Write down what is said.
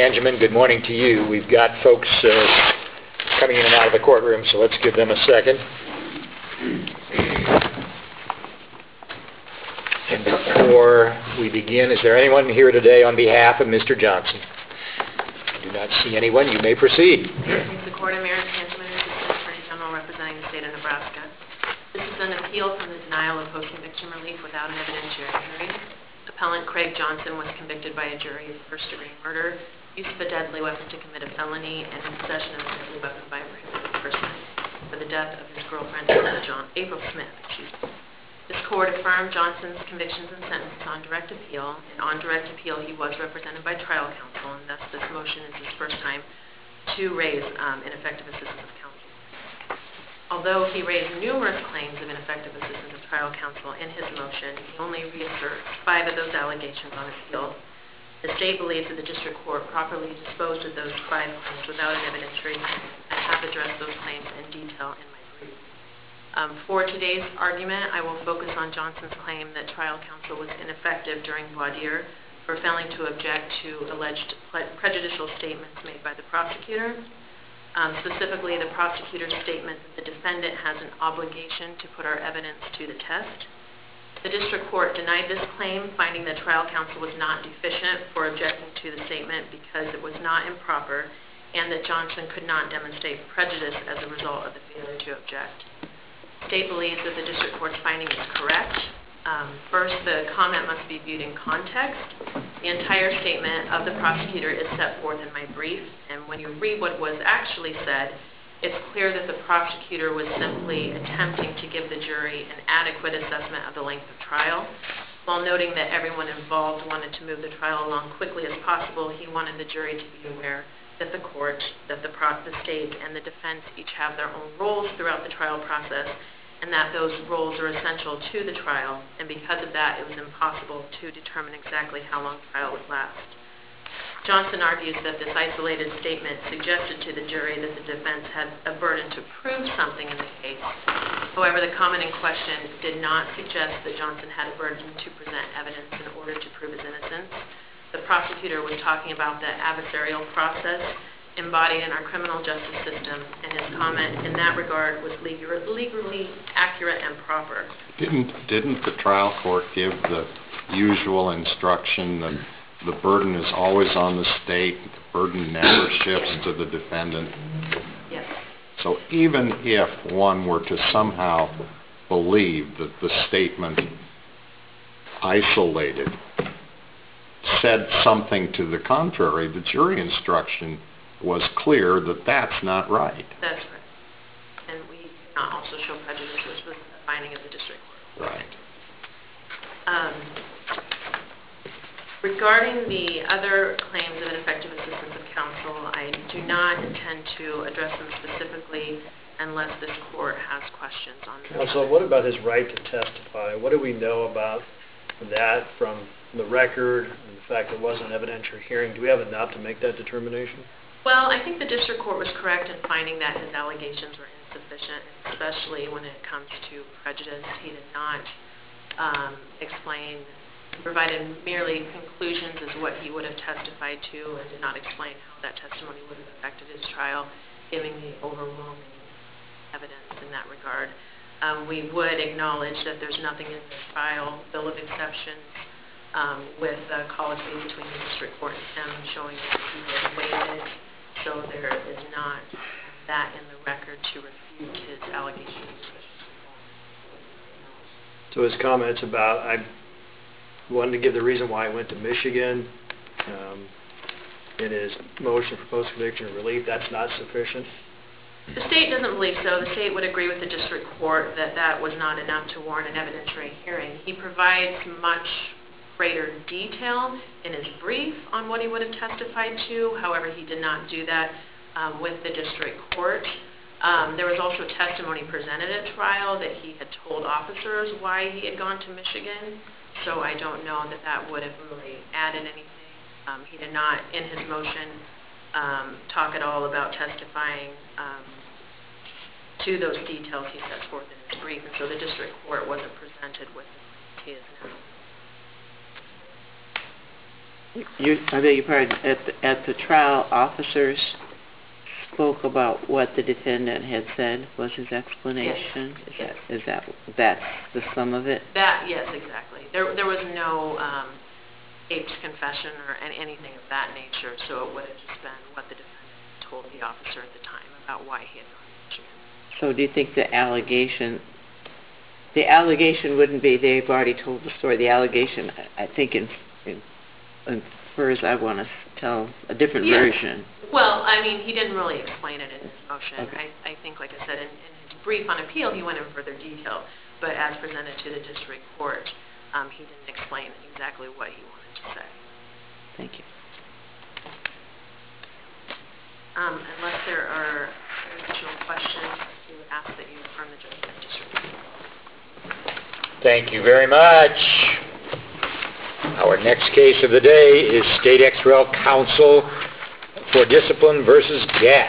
Tangeman, good morning to you. We've got folks coming in and out of the courtroom, so let's give them a second. And before we begin, is there anyone here today on behalf of Mr. Johnson? I do not see anyone. You may proceed. The Court of Aaron Tangeman, Assistant Attorney General representing the state of Nebraska. This is an appeal from the denial of post-conviction relief without an evidentiary hearing. Appellant Craig Johnson was convicted by a jury of first-degree murder, use of a deadly weapon to commit a felony, and possession of a deadly weapon by a prohibited person for the death of his girlfriend, April Smith. This court affirmed Johnson's convictions and sentences on direct appeal, and on direct appeal he was represented by trial counsel, and thus this motion is his first time to raise ineffective assistance of counsel. Although he raised numerous claims of ineffective assistance of trial counsel in his motion, he only reasserts 5 of those allegations on appeal. The state believes that the district court properly disposed of those 5 claims without an evidentiary hearing, and have addressed those claims in detail in my brief. For today's argument, I will focus on Johnson's claim that trial counsel was ineffective during voir dire for failing to object to alleged prejudicial statements made by the prosecutor. Specifically, the prosecutor's statement that the defendant has an obligation to put our evidence to the test. The district court denied this claim, finding that trial counsel was not deficient for objecting to the statement because it was not improper, and that Johnson could not demonstrate prejudice as a result of the failure to object. The state believes that the district court's finding is correct. First, the comment must be viewed in context. The entire statement of the prosecutor is set forth in my brief, and when you read what was actually said, it's clear that the prosecutor was simply attempting to give the jury an adequate assessment of the length of trial. While noting that everyone involved wanted to move the trial along quickly as possible, he wanted the jury to be aware that the court, that the state, and the defense each have their own roles throughout the trial process, and that those roles are essential to the trial, and because of that, it was impossible to determine exactly how long the trial would last. Johnson argues that this isolated statement suggested to the jury that the defense had a burden to prove something in the case. However, the comment in question did not suggest that Johnson had a burden to present evidence in order to prove his innocence. The prosecutor was talking about the adversarial process embodied in our criminal justice system, and his comment in that regard was legally accurate and proper. Didn't the trial court give the usual instruction that the burden is always on the state, the burden never shifts to the defendant? Yes. So even if one were to somehow believe that the statement isolated said something to the contrary, the jury instruction was clear that that's not right. That's right. And we cannot also show prejudice, which was the finding of the district court. Right. Regarding the other claims of ineffective assistance of counsel, I do not intend to address them specifically unless this court has questions on them. Counsel, what about his right to testify? What do we know about that from the record and the fact that it wasn't an evidentiary hearing? Do we have enough to make that determination? Well, I think the district court was correct in finding that his allegations were insufficient, especially when it comes to prejudice. He did not provided merely conclusions as what he would have testified to, and did not explain how that testimony would have affected his trial, giving the overwhelming evidence in that regard. We would acknowledge that there's nothing in the trial bill of exceptions with the colloquy between the district court and him showing that he was waived, so there is not that in the record to refute his allegations. So his comments about, I wanted to give the reason why he went to Michigan in his motion for post-conviction relief, that's not sufficient? The state doesn't believe so. The state would agree with the district court that that was not enough to warrant an evidentiary hearing. He provides much greater detail in his brief on what he would have testified to. However, he did not do that with the district court. There was also testimony presented at trial that he had told officers why he had gone to Michigan, so I don't know that that would have really added anything. He did not, in his motion, talk at all about testifying to those details he set forth in his brief, and so the district court wasn't presented with his now. I beg your pardon, at the trial, officers spoke about what the defendant had said was his explanation? Yes. That's the sum of it? Yes, exactly. There was no aped confession or anything of that nature, so it would have just been what the defendant told the officer at the time about why he had gone to Michigan. So do you think the allegation wouldn't be they've already told the story? The allegation, I think, infers I want to tell a different version. Well, I mean, he didn't really explain it in his motion. Okay. I think, like I said, in his brief on appeal, he went in further detail, but as presented to the district court, he didn't explain exactly what he wanted to say. Thank you. Unless there are additional questions, we would ask that you affirm the judgment of the district court. Thank you very much. Our next case of the day is State XREL Counsel for Discipline versus Gap.